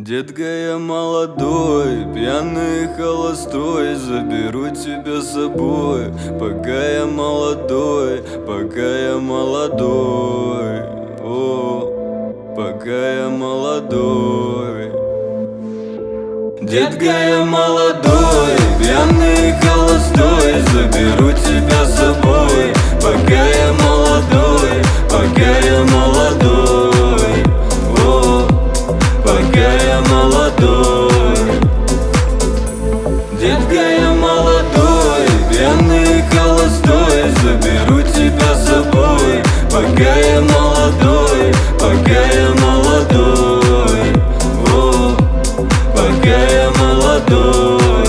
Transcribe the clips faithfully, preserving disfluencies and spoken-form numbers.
Детка, я молодой, пьяный и холостой, заберу тебя с собой, пока я молодой, пока я молодой, о, пока я молодой. Детка, я молодой, пьяный и холостой, заберу тебя с собой, пока я молодой, пока я молодой, о, пока я молодой. Детка, я молодой, пьяный и холостой, заберу тебя с собой, пока я молодой, пока я молодой, о, пока я молодой.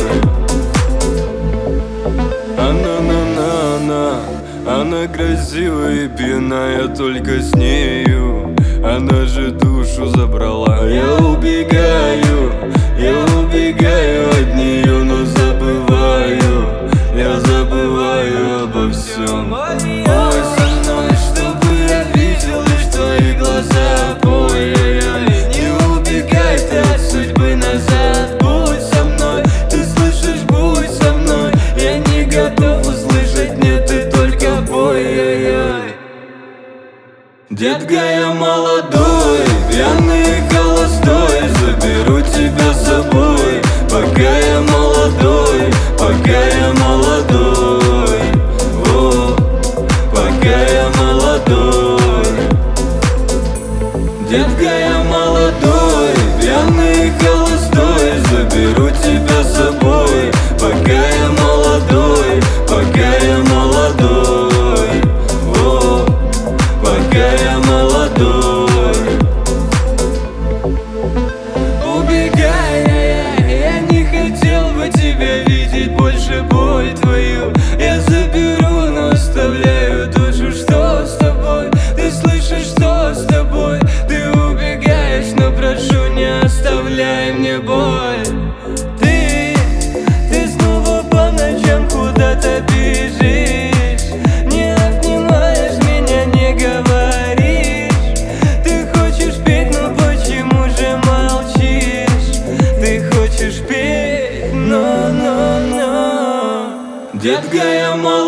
Она, на, на, на, она красивая и пьяная только с нею. Она же душу забрала. Я убегаю, я убегаю от нее, но забываю, я забываю обо всем. Ой, со мной, чтобы я видел лишь твои глаза. Ой-ой-ой, не убегай ты от судьбы назад. Будь со мной, ты слышишь, будь со мной. Я не готов услышать, нет, ты только ой-ой-ой. Детка, я молодой, пьяный и холостой, заберу тебя с собой, пока я молодой, пока я молодой, о, пока я молодой. Детка, я молодой, пьяный и холостой, заберу тебя с собой, пока я молодой, пока я молодой, о, пока я молодой. Убегай, я, я не хотел бы тебя видеть больше, боль твою я заберу, но оставляю душу. Что с тобой? Ты слышишь, что с тобой? Ты убегаешь, но прошу, не оставляй мне боль. Ты, ты снова по ночам куда-то бежишь, не обнимаешь меня, не говоришь. Ты хочешь петь, но почему же молчишь? Ты хочешь петь, но, но, но. Детка, я молодой.